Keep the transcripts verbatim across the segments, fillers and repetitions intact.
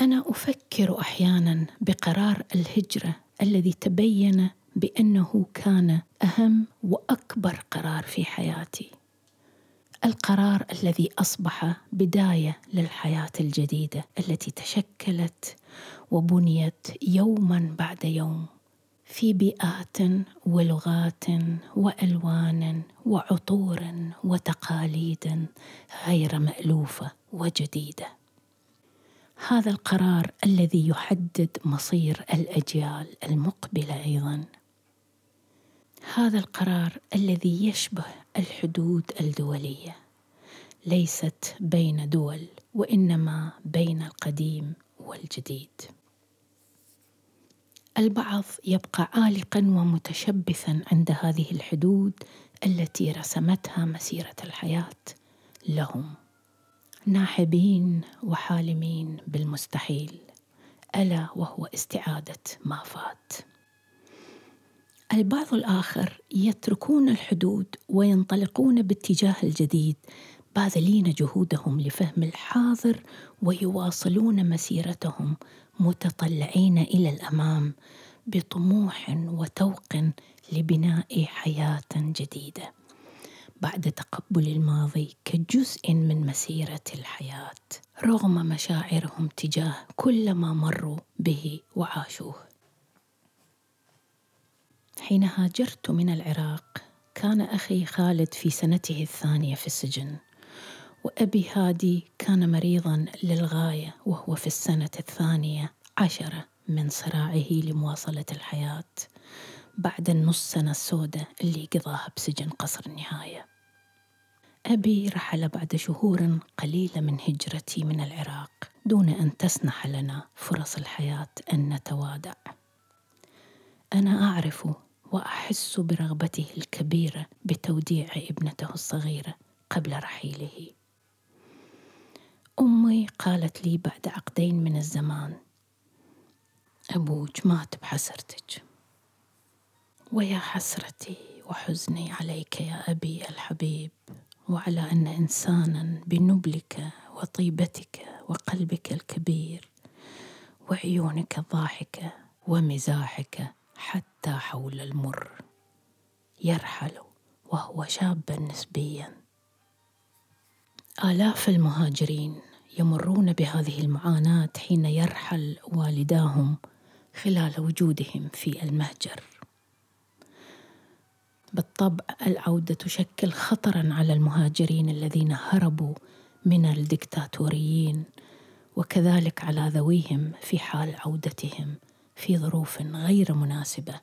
أنا أفكر أحياناً بقرار الهجرة الذي تبين بأنه كان أهم وأكبر قرار في حياتي، القرار الذي أصبح بداية للحياة الجديدة التي تشكلت وبنيت يوماً بعد يوم في بيئات ولغات وألوان وعطور وتقاليد غير مألوفة وجديدة. هذا القرار الذي يحدد مصير الأجيال المقبلة أيضاً. هذا القرار الذي يشبه الحدود الدولية، ليست بين دول وإنما بين القديم والجديد. البعض يبقى عالقاً ومتشبثاً عند هذه الحدود التي رسمتها مسيرة الحياة لهم، ناحبين وحالمين بالمستحيل، ألا وهو استعادة ما فات. البعض الآخر يتركون الحدود وينطلقون باتجاه الجديد، باذلين جهودهم لفهم الحاضر ويواصلون مسيرتهم متطلعين إلى الأمام بطموح وتوق لبناء حياة جديدة بعد تقبل الماضي كجزء من مسيرة الحياة، رغم مشاعرهم تجاه كل ما مروا به وعاشوه. حين هاجرت من العراق كان أخي خالد في سنته الثانية في السجن، وأبي هادي كان مريضاً للغاية وهو في السنة الثانية عشرة من صراعه لمواصلة الحياة بعد النص سنة السوداء اللي قضاها بسجن قصر النهاية. أبي رحل بعد شهور قليلة من هجرتي من العراق دون أن تسنح لنا فرص الحياة أن نتوادع. أنا أعرف وأحس برغبته الكبيرة بتوديع ابنته الصغيرة قبل رحيله. أمي قالت لي بعد عقدين من الزمان: أبوك مات بحسرتك. ويا حسرتي وحزني عليك يا أبي الحبيب، وعلى أن إنساناً بنبلك وطيبتك وقلبك الكبير وعيونك الضاحكة ومزاحك حتى حول المر يرحل وهو شاباً نسبياً. آلاف المهاجرين يمرون بهذه المعاناة حين يرحل والداهم خلال وجودهم في المهجر. بالطبع العودة تشكل خطراً على المهاجرين الذين هربوا من الدكتاتوريين، وكذلك على ذويهم في حال عودتهم في ظروف غير مناسبة.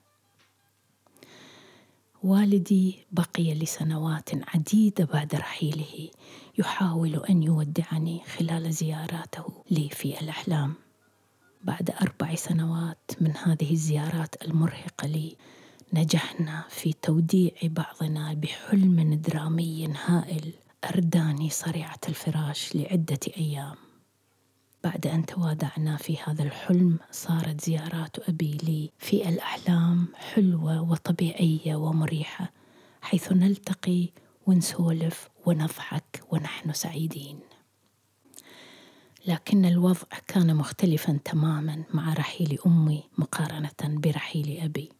والدي بقي لسنوات عديدة بعد رحيله يحاول أن يودعني خلال زياراته لي في الأحلام. بعد أربع سنوات من هذه الزيارات المرهقة لي نجحنا في توديع بعضنا بحلم درامي هائل أرداني صريعة الفراش لعدة أيام. بعد أن توادعنا في هذا الحلم صارت زيارات أبي لي في الأحلام حلوة وطبيعية ومريحة، حيث نلتقي ونسولف ونضحك ونحن سعيدين. لكن الوضع كان مختلفاً تماماً مع رحيل أمي مقارنة برحيل أبي.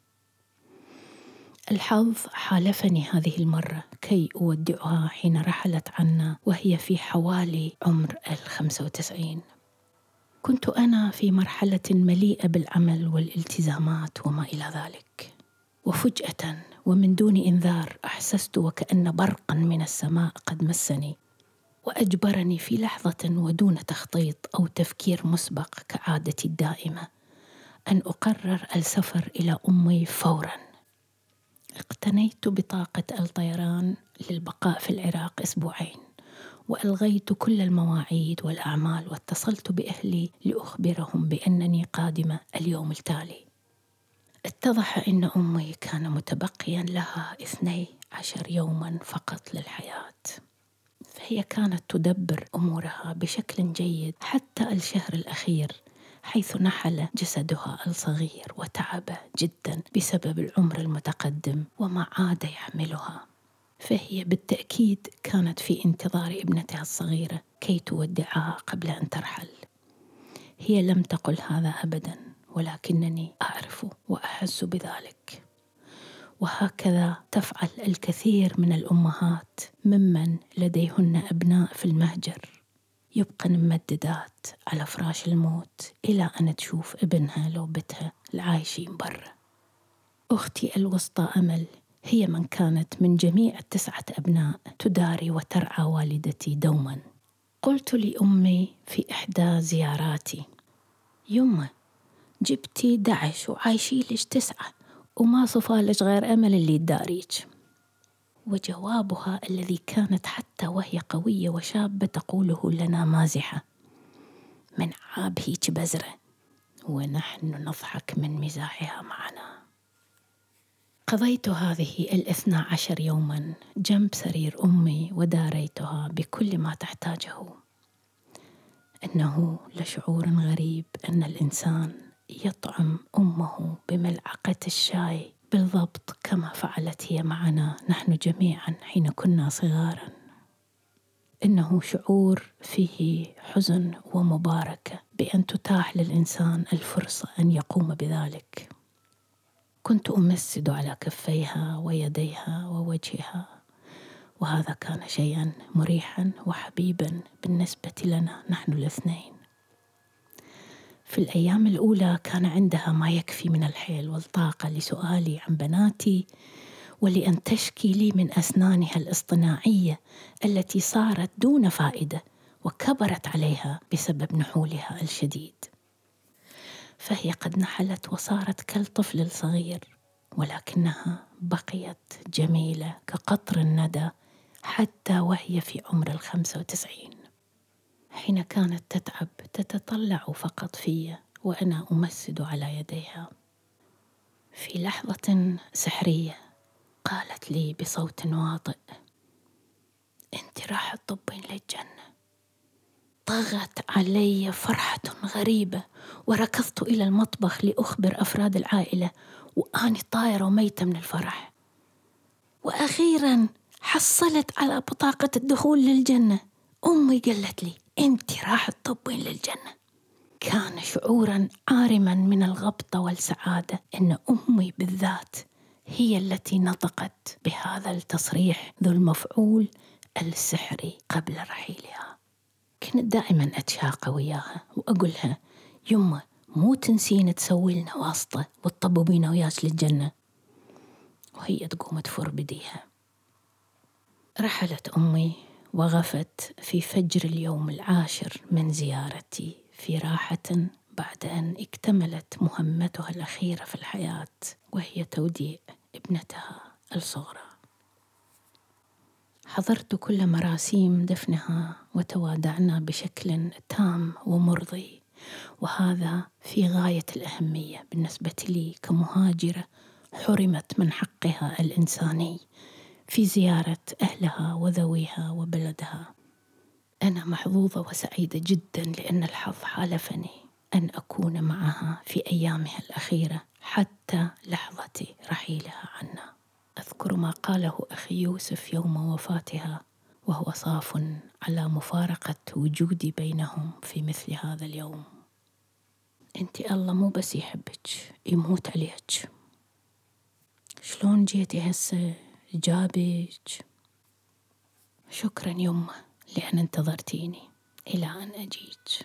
الحظ حالفني هذه المرة كي أودعها حين رحلت عنا وهي في حوالي عمر الخمسة وتسعين. كنت أنا في مرحلة مليئة بالعمل والالتزامات وما إلى ذلك، وفجأة ومن دون إنذار أحسست وكأن برقاً من السماء قد مسني وأجبرني في لحظة ودون تخطيط أو تفكير مسبق كعادتي الدائمة أن أقرر السفر إلى أمي فوراً. اقتنيت بطاقة الطيران للبقاء في العراق أسبوعين، وألغيت كل المواعيد والأعمال، واتصلت بأهلي لأخبرهم بأنني قادمة اليوم التالي. اتضح أن أمي كان متبقيا لها اثني عشر يوما فقط للحياة، فهي كانت تدبر أمورها بشكل جيد حتى الشهر الأخير، حيث نحل جسدها الصغير وتعب جدا بسبب العمر المتقدم وما عاد يحملها، فهي بالتأكيد كانت في انتظار ابنتها الصغيرة كي تودعها قبل أن ترحل. هي لم تقل هذا أبدا، ولكنني أعرف وأحس بذلك. وهكذا تفعل الكثير من الأمهات ممن لديهن أبناء في المهجر، يبقى ممددات على فراش الموت إلى أن تشوف ابنها لو بتها العايشين برا. أختي الوسطى أمل هي من كانت من جميع التسعة أبناء تداري وترعى والدتي دوما. قلت لأمي في إحدى زياراتي: يمه، جبتي دعش وعايشي لش تسعة وما صفالش غير أمل اللي تداريج. وجوابها الذي كانت حتى وهي قوية وشابة تقوله لنا مازحة: من عاب هيك بزرة، ونحن نضحك من مزاحها معنا. قضيت هذه الاثنى عشر يوما جنب سرير أمي وداريتها بكل ما تحتاجه. إنه لشعور غريب أن الإنسان يطعم أمه بملعقة الشاي بالضبط كما فعلت هي معنا نحن جميعا حين كنا صغارا. إنه شعور فيه حزن ومباركة بأن تتاح للإنسان الفرصة أن يقوم بذلك. كنت أمسد على كفيها ويديها ووجهها، وهذا كان شيئا مريحا وحبيبا بالنسبة لنا نحن الاثنين. في الأيام الأولى كان عندها ما يكفي من الحيل والطاقة لسؤالي عن بناتي، ولأن تشكي لي من أسنانها الاصطناعية التي صارت دون فائدة وكبرت عليها بسبب نحولها الشديد. فهي قد نحلت وصارت كالطفل الصغير، ولكنها بقيت جميلة كقطر الندى حتى وهي في عمر الخمسة وتسعين. حين كانت تتعب تتطلع فقط في وأنا أمسد على يديها. في لحظة سحرية قالت لي بصوت واطئ: أنت راح تطبين للجنة. طغت علي فرحة غريبة وركضت إلى المطبخ لأخبر أفراد العائلة وأني طايرة وميتة من الفرح. وأخيرا حصلت على بطاقة الدخول للجنة. أمي قالت لي: أنت راح تطبين للجنة. كان شعورا عارما من الغبطة والسعادة أن أمي بالذات هي التي نطقت بهذا التصريح ذو المفعول السحري قبل رحيلها. كنت دائما أتشاقى وياها وأقولها: يمه، مو تنسين تسوي لنا واسطة وتطببين وياش للجنة. وهي تقوم تفر بديها. رحلت أمي وغفت في فجر اليوم العاشر من زيارتي في راحة بعد أن اكتملت مهمتها الأخيرة في الحياة، وهي توديع ابنتها الصغرى. حضرت كل مراسيم دفنها وتوادعنا بشكل تام ومرضي، وهذا في غاية الأهمية بالنسبة لي كمهاجرة حرمت من حقها الإنساني في زيارة أهلها وذويها وبلدها. أنا محظوظة وسعيدة جدا لأن الحظ حالفني أن أكون معها في أيامها الأخيرة حتى لحظة رحيلها عنا. أذكر ما قاله أخي يوسف يوم وفاتها وهو صاف على مفارقة وجودي بينهم في مثل هذا اليوم: أنت الله مو بس يحبك، يموت عليك. شلون جيتي هسه جابك؟ شكرا يمه لأن انتظرتيني إلى أن أجيك.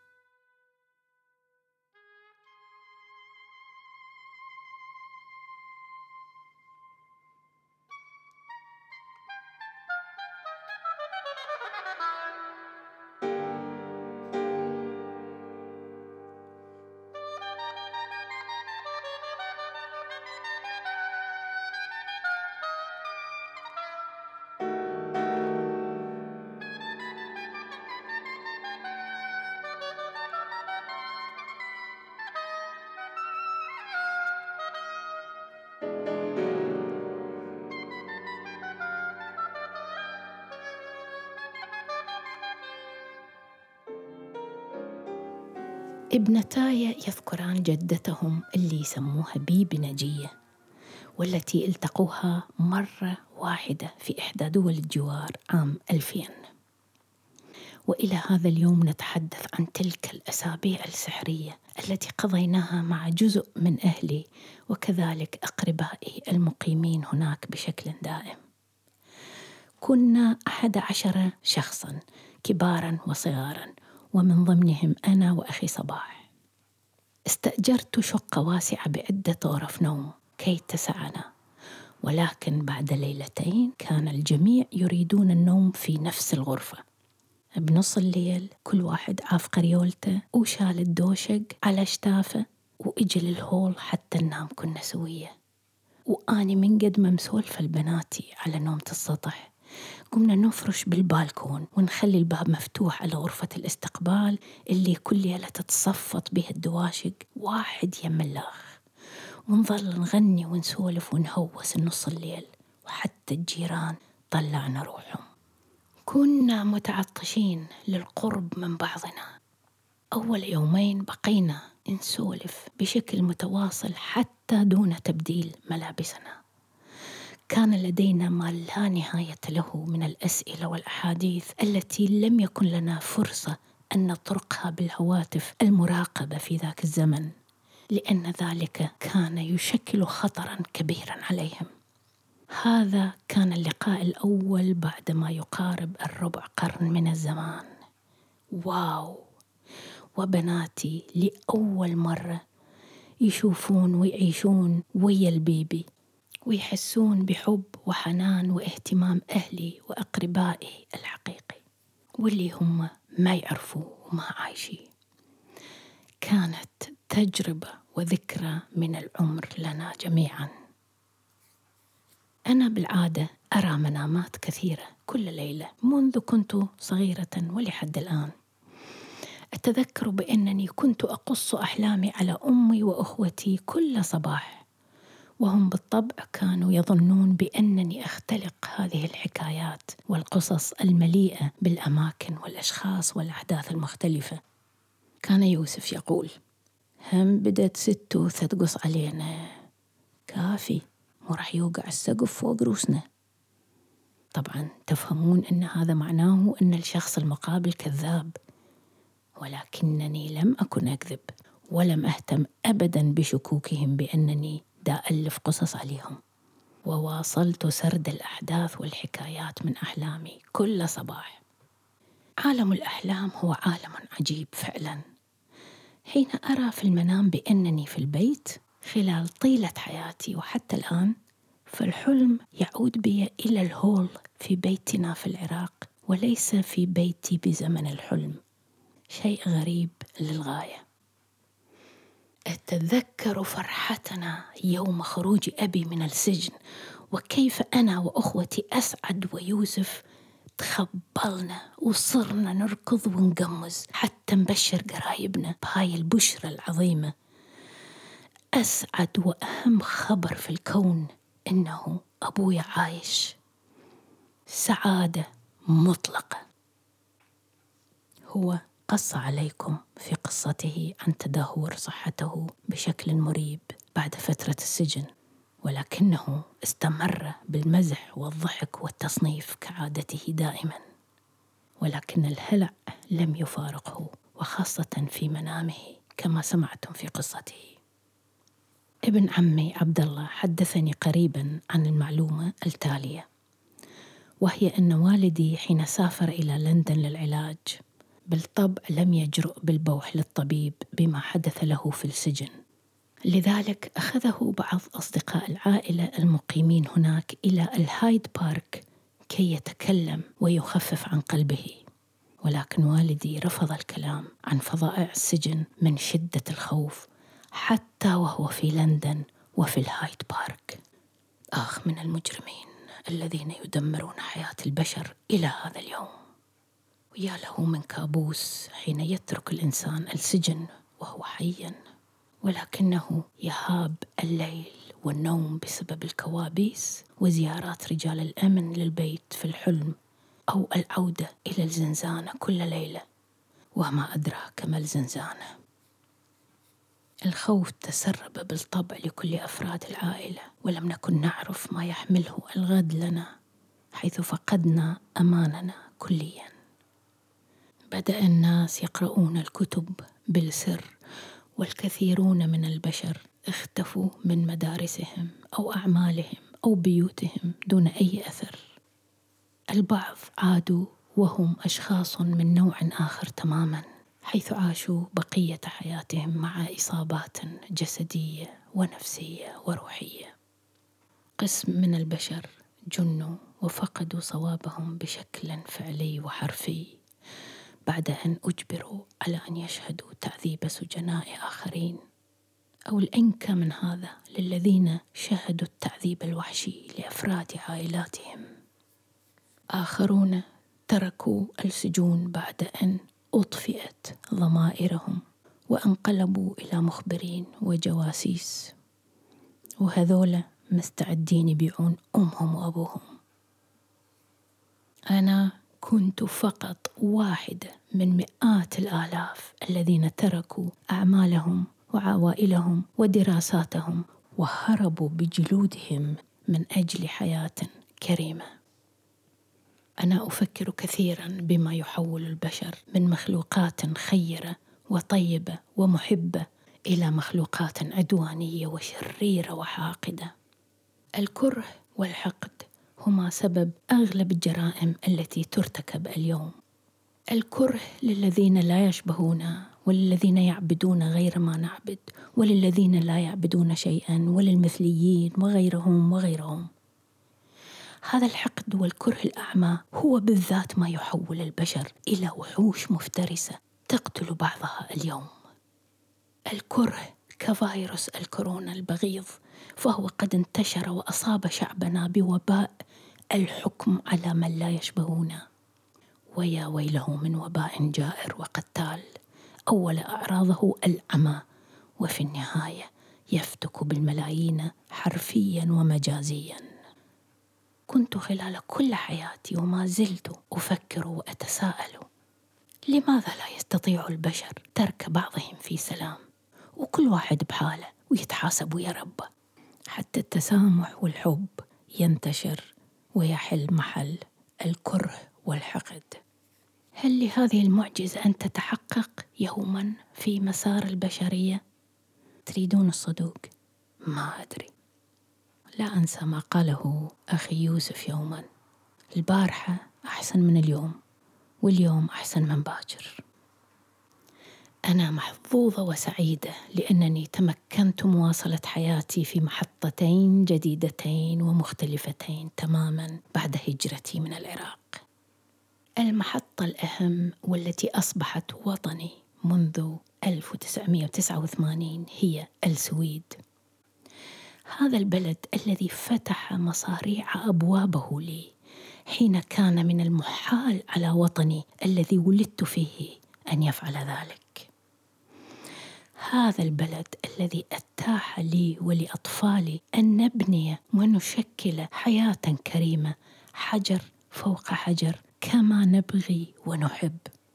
ابنتاي يذكران جدتهم اللي يسموها بيبي نجية، والتي التقوها مرة واحدة في إحدى دول الجوار عام ألفين. وإلى هذا اليوم نتحدث عن تلك الأسابيع السحرية التي قضيناها مع جزء من أهلي وكذلك أقربائي المقيمين هناك بشكل دائم. كنا أحد عشر شخصاً كباراً وصغاراً، ومن ضمنهم أنا وأخي صباح. استأجرت شقة واسعة بعدة غرف نوم كي تسعنا، ولكن بعد ليلتين كان الجميع يريدون النوم في نفس الغرفة. بنص الليل كل واحد عاف قريولته وشال الدوشق على شتافه وإجل الهول حتى ننام كنا سوية. وآني من قد ما مسولفة البناتي على نومة السطح، قمنا نفرش بالبالكون ونخلي الباب مفتوح على غرفة الاستقبال اللي كل ليلة تتصفط بها الدواشق واحد يم الآخ، ونظل نغني ونسولف ونهوس النص الليل، وحتى الجيران طلعنا روحهم. كنا متعطشين للقرب من بعضنا. أول يومين بقينا نسولف بشكل متواصل حتى دون تبديل ملابسنا. كان لدينا ما لا نهاية له من الأسئلة والأحاديث التي لم يكن لنا فرصة أن نطرقها بالهواتف المراقبة في ذاك الزمن، لأن ذلك كان يشكل خطراً كبيراً عليهم. هذا كان اللقاء الأول بعد ما يقارب الربع قرن من الزمان. واو! وبناتي لأول مرة يشوفون ويعيشون ويا البيبي، ويحسون بحب وحنان واهتمام أهلي وأقربائي الحقيقي، واللي هم ما يعرفوا وما عايشين. كانت تجربة وذكرى من العمر لنا جميعاً. أنا بالعادة أرى منامات كثيرة كل ليلة منذ كنت صغيرة ولحد الآن. أتذكر بأنني كنت أقص أحلامي على أمي وأخوتي كل صباح، وهم بالطبع كانوا يظنون بأنني أختلق هذه الحكايات والقصص المليئة بالأماكن والأشخاص والأحداث المختلفة. كان يوسف يقول: هم بدت ستوثة تقص علينا، كافي مو راح يوقع السقف فوق روسنا. طبعا تفهمون أن هذا معناه أن الشخص المقابل كذاب، ولكنني لم أكن أكذب، ولم أهتم أبدا بشكوكهم بأنني دا ألف قصص عليهم. وواصلت سرد الأحداث والحكايات من أحلامي كل صباح. عالم الأحلام هو عالم عجيب فعلا. حين أرى في المنام بأنني في البيت خلال طيلة حياتي وحتى الآن، فالحلم يعود بي إلى الهول في بيتنا في العراق، وليس في بيتي بزمن الحلم. شيء غريب للغاية. أتذكر فرحتنا يوم خروج أبي من السجن، وكيف أنا وأخوتي أسعد ويوسف تخبلنا وصرنا نركض ونقمز حتى نبشر قرايبنا بهاي البشرة العظيمة. أسعد وأهم خبر في الكون إنه أبوي عايش. سعادة مطلقة. هو قص عليكم في قصته عن تدهور صحته بشكل مريب بعد فترة السجن، ولكنه استمر بالمزح والضحك والتصنيف كعادته دائما. ولكن الهلع لم يفارقه، وخاصة في منامه كما سمعتم في قصته. ابن عمي عبد الله حدثني قريبا عن المعلومة التالية، وهي أن والدي حين سافر إلى لندن للعلاج بالطبع لم يجرؤ بالبوح للطبيب بما حدث له في السجن، لذلك أخذه بعض أصدقاء العائلة المقيمين هناك إلى الهايد بارك كي يتكلم ويخفف عن قلبه. ولكن والدي رفض الكلام عن فظائع السجن من شدة الخوف حتى وهو في لندن وفي الهايد بارك. آخ من المجرمين الذين يدمرون حياة البشر إلى هذا اليوم. ويا له من كابوس حين يترك الإنسان السجن وهو حيا، ولكنه يهاب الليل والنوم بسبب الكوابيس وزيارات رجال الأمن للبيت في الحلم، أو العودة إلى الزنزانة كل ليلة، وما أدراك ما الزنزانة. الخوف تسرب بالطبع لكل أفراد العائلة، ولم نكن نعرف ما يحمله الغد لنا، حيث فقدنا أماننا كليا. بدأ الناس يقرؤون الكتب بالسر، والكثيرون من البشر اختفوا من مدارسهم أو أعمالهم أو بيوتهم دون أي أثر. البعض عادوا وهم أشخاص من نوع آخر تماما، حيث عاشوا بقية حياتهم مع إصابات جسدية ونفسية وروحية. قسم من البشر جنوا وفقدوا صوابهم بشكل فعلي وحرفي بعد أن أجبروا على أن يشهدوا تعذيب سجناء آخرين، أو الأنكى من هذا للذين شاهدوا التعذيب الوحشي لأفراد عائلاتهم. آخرون تركوا السجون بعد أن أطفئت ضمائرهم وانقلبوا إلى مخبرين وجواسيس، وهذولا مستعدين يبيعون أمهم وأبوهم. أنا كنت فقط واحدة من مئات الآلاف الذين تركوا أعمالهم وعوائلهم ودراساتهم وهربوا بجلودهم من أجل حياة كريمة. أنا أفكر كثيرا بما يحول البشر من مخلوقات خيرة وطيبة ومحبة إلى مخلوقات عدوانية وشريرة وحاقدة. الكره والحقد هما سبب أغلب الجرائم التي ترتكب اليوم. الكره للذين لا يشبهون، وللذين يعبدون غير ما نعبد، وللذين لا يعبدون شيئا، وللمثليين وغيرهم وغيرهم. هذا الحقد والكره الأعمى هو بالذات ما يحول البشر إلى وحوش مفترسة تقتل بعضها اليوم. الكره كفيروس الكورونا البغيض، فهو قد انتشر وأصاب شعبنا بوباء الحكم على من لا يشبهونه. ويا ويله من وباء جائر وقتال، أول أعراضه العمى، وفي النهاية يفتك بالملايين حرفيا ومجازيا. كنت خلال كل حياتي وما زلت أفكر وأتساءل: لماذا لا يستطيع البشر ترك بعضهم في سلام، وكل واحد بحاله ويتحاسب ويا ربه، حتى التسامح والحب ينتشر ويحل محل الكره والحقد؟ هل لهذه المعجزة أن تتحقق يوما في مسار البشرية؟ تريدون الصدوق؟ ما أدري. لا أنسى ما قاله أخي يوسف يوما: البارحة أحسن من اليوم، واليوم أحسن من باكر. أنا محظوظة وسعيدة لأنني تمكنت مواصلة حياتي في محطتين جديدتين ومختلفتين تماما بعد هجرتي من العراق. المحطة الأهم والتي أصبحت وطني منذ ألف وتسعمائة وتسعة وثمانين هي السويد. هذا البلد الذي فتح مصاريع أبوابه لي حين كان من المحال على وطني الذي ولدت فيه أن يفعل ذلك. هذا البلد الذي أتاح لي ولأطفالي أن نبني ونشكل حياة كريمة حجر فوق حجر كما نبغي ونحب.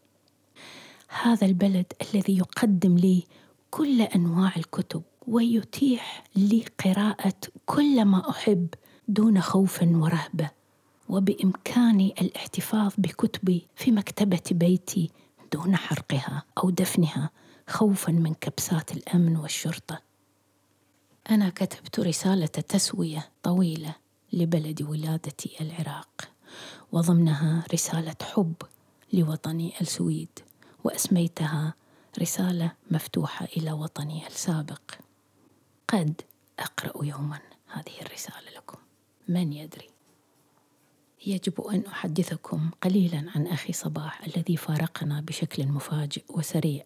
هذا البلد الذي يقدم لي كل أنواع الكتب ويتيح لي قراءة كل ما أحب دون خوف ورهبة، وبإمكاني الاحتفاظ بكتبي في مكتبة بيتي دون حرقها أو دفنها خوفا من كبسات الأمن والشرطة. أنا كتبت رسالة تسوية طويلة لبلد ولادتي العراق، وضمنها رسالة حب لوطني السويد، وأسميتها رسالة مفتوحة إلى وطني السابق. قد أقرأ يوما هذه الرسالة لكم، من يدري. يجب أن أحدثكم قليلا عن أخي صباح الذي فارقنا بشكل مفاجئ وسريع.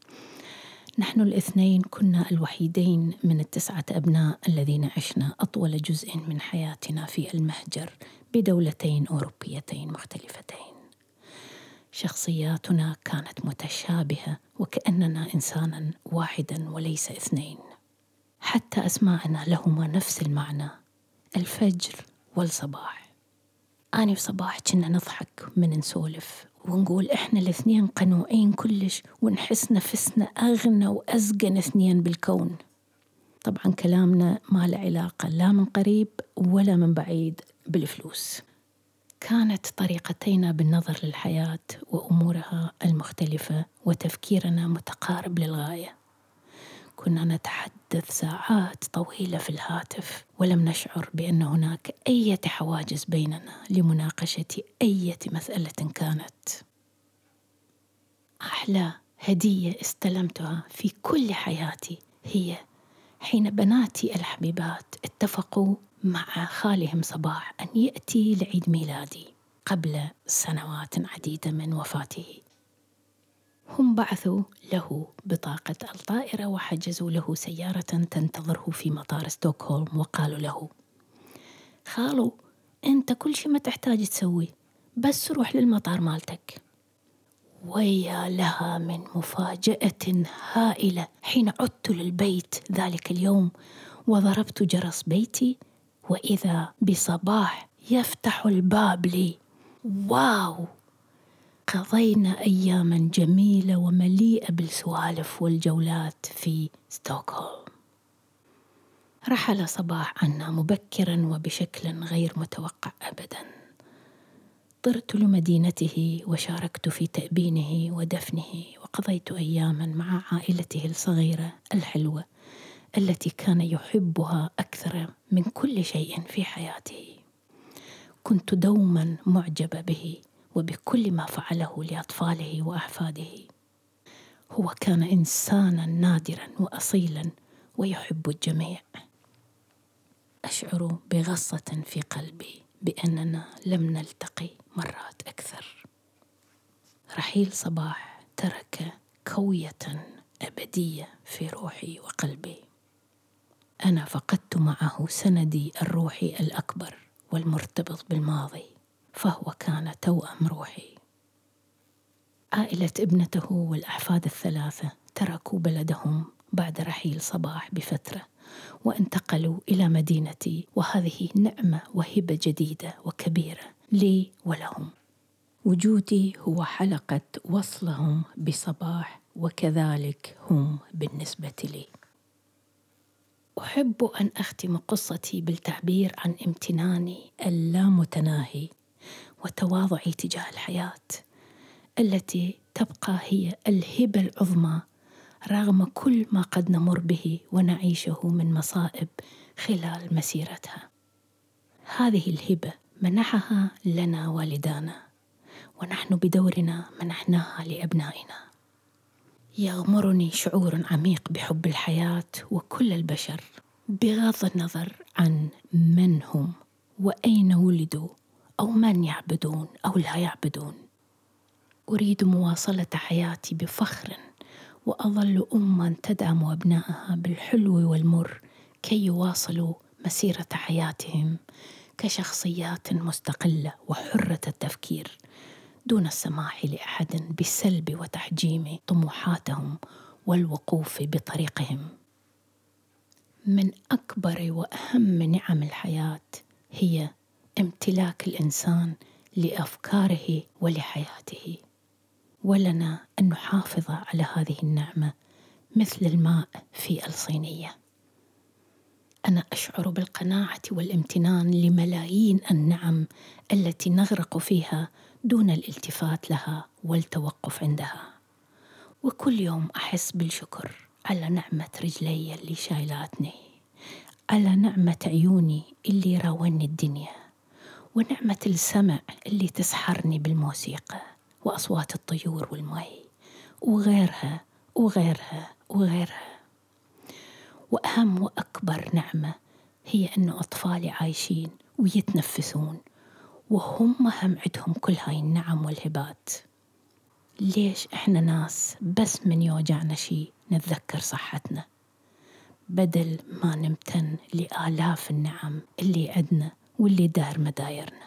نحن الاثنين كنا الوحيدين من التسعة أبناء الذين عشنا أطول جزء من حياتنا في المهجر بدولتين أوروبيتين مختلفتين. شخصياتنا كانت متشابهة وكأننا إنسانا واحدا وليس اثنين. حتى أسماءنا لهما نفس المعنى: الفجر والصباح. أنا وصباح كنا نضحك من نسولف ونقول إحنا الاثنين قنوعين كلش ونحس نفسنا أغنى وأزقن اثنين بالكون. طبعا كلامنا ما له علاقة لا من قريب ولا من بعيد بالفلوس. كانت طريقتنا بالنظر للحياة وأمورها المختلفة وتفكيرنا متقارب للغاية. كنا نتحدث ساعات طويلة في الهاتف ولم نشعر بأن هناك أي حواجز بيننا لمناقشة أي مسألة كانت. أحلى هدية استلمتها في كل حياتي هي حين بناتي الحبيبات اتفقوا مع خالهم صباح أن يأتي لعيد ميلادي قبل سنوات عديدة من وفاته. هم بعثوا له بطاقة الطائرة وحجزوا له سيارة تنتظره في مطار ستوكهولم، وقالوا له: خالو، أنت كل شيء ما تحتاج تسوي، بس روح للمطار مالتك. ويا لها من مفاجأة هائلة حين عدت للبيت ذلك اليوم وضربت جرس بيتي، وإذا بصباح يفتح الباب لي. واو! قضينا أياماً جميلة ومليئة بالسوالف والجولات في ستوكهولم. رحل صباح عنا مبكراً وبشكل غير متوقع أبداً. طرت لمدينته وشاركت في تأبينه ودفنه، وقضيت أياماً مع عائلته الصغيرة الحلوة التي كان يحبها أكثر من كل شيء في حياته. كنت دوماً معجبة به وبكل ما فعله لأطفاله وأحفاده. هو كان إنساناً نادراً وأصيلاً ويحب الجميع. أشعر بغصة في قلبي بأننا لم نلتقي مرات أكثر. رحيل صباح ترك كوية أبدية في روحي وقلبي. أنا فقدت معه سندي الروحي الأكبر والمرتبط بالماضي، فهو كان توأم روحي. عائلة ابنته والأحفاد الثلاثة تركوا بلدهم بعد رحيل صباح بفترة وانتقلوا إلى مدينتي، وهذه نعمة وهبة جديدة وكبيرة لي ولهم. وجودي هو حلقة وصلهم بصباح، وكذلك هم بالنسبة لي. أحب أن أختم قصتي بالتعبير عن امتناني اللامتناهي وتواضعي تجاه الحياة التي تبقى هي الهبة العظمى رغم كل ما قد نمر به ونعيشه من مصائب خلال مسيرتها. هذه الهبة منحها لنا والدانا، ونحن بدورنا منحناها لأبنائنا. يغمرني شعور عميق بحب الحياة وكل البشر بغض النظر عن من هم وأين ولدوا أو من يعبدون أو لا يعبدون. أريد مواصلة حياتي بفخر، وأظل أماً تدعم أبنائها بالحلو والمر كي يواصلوا مسيرة حياتهم كشخصيات مستقلة وحرة التفكير، دون السماح لأحد بالسلب وتحجيم طموحاتهم والوقوف بطريقهم. من أكبر وأهم نعم الحياة هي امتلاك الإنسان لأفكاره ولحياته، ولنا أن نحافظ على هذه النعمة مثل الماء في الصينية. أنا أشعر بالقناعة والامتنان لملايين النعم التي نغرق فيها دون الالتفات لها والتوقف عندها، وكل يوم أحس بالشكر على نعمة رجلي اللي شايلاتني، على نعمة عيوني اللي راوني الدنيا، ونعمة السمع اللي تسحرني بالموسيقى وأصوات الطيور والمي، وغيرها وغيرها وغيرها. وأهم وأكبر نعمة هي أن أطفالي عايشين ويتنفسون وهم هم عندهم كل هاي النعم والهبات. ليش إحنا ناس بس من يوجعنا شي نتذكر صحتنا، بدل ما نمتن لآلاف النعم اللي عندنا واللي دار مدايرنا؟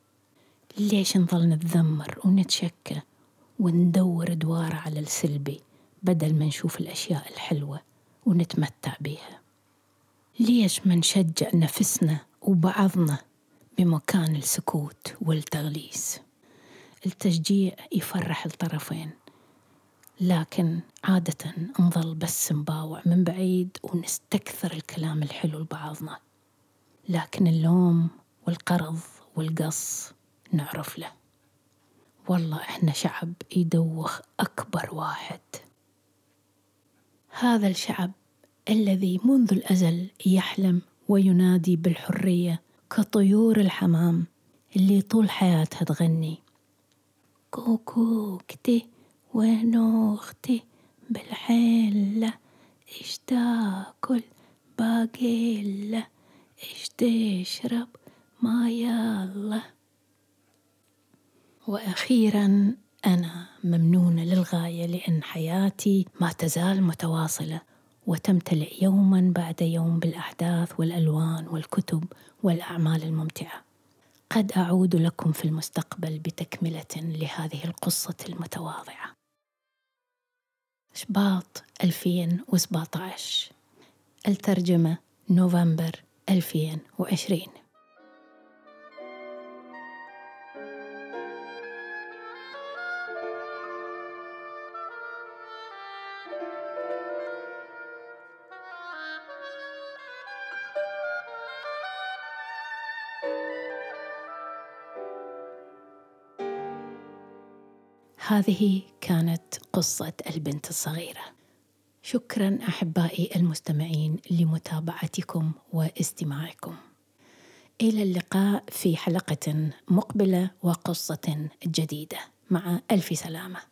ليش نظل نتذمر ونتشكى وندور دوار على السلبي بدل ما نشوف الأشياء الحلوة ونتمتع بيها؟ ليش ما نشجع نفسنا وبعضنا بمكان السكوت والتغليس؟ التشجيع يفرح الطرفين، لكن عادة نظل بس نباوع من بعيد ونستكثر الكلام الحلو لبعضنا. لكن اللوم والقرض والقص نعرف له. والله إحنا شعب يدوخ أكبر واحد. هذا الشعب الذي منذ الأزل يحلم وينادي بالحرية كطيور الحمام اللي طول حياتها تغني كوكوكتي وينو اختي بالحلة ايش تاكل باقيلة ايش تشرب ما يلا. وأخيرا أنا ممنونة للغاية لأن حياتي ما تزال متواصلة وتمتلئ يوما بعد يوم بالأحداث والألوان والكتب والأعمال الممتعة. قد أعود لكم في المستقبل بتكملة لهذه القصة المتواضعة. شباط ألفين وسبعة عشر، الترجمة نوفمبر ألفين وعشرين. هذه كانت قصة البنت الصغيرة. شكرا أحبائي المستمعين لمتابعتكم واستماعكم. إلى اللقاء في حلقة مقبلة وقصة جديدة، مع ألف سلامة.